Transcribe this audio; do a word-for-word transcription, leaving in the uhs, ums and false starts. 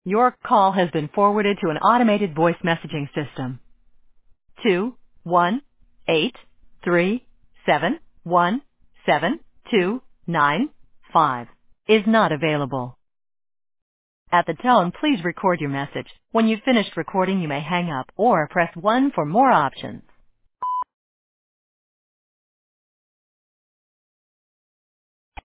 Your call has been forwarded to an automated voice messaging system. Two one eight three seven one seven two nine five is not available. At the tone, please record your message. When you've finished recording, you may hang up or press one for more options.